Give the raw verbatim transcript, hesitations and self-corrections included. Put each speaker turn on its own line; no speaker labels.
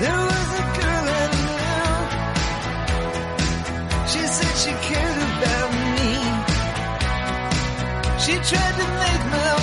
There was a girl I knew. She said she cared about me. She tried to make my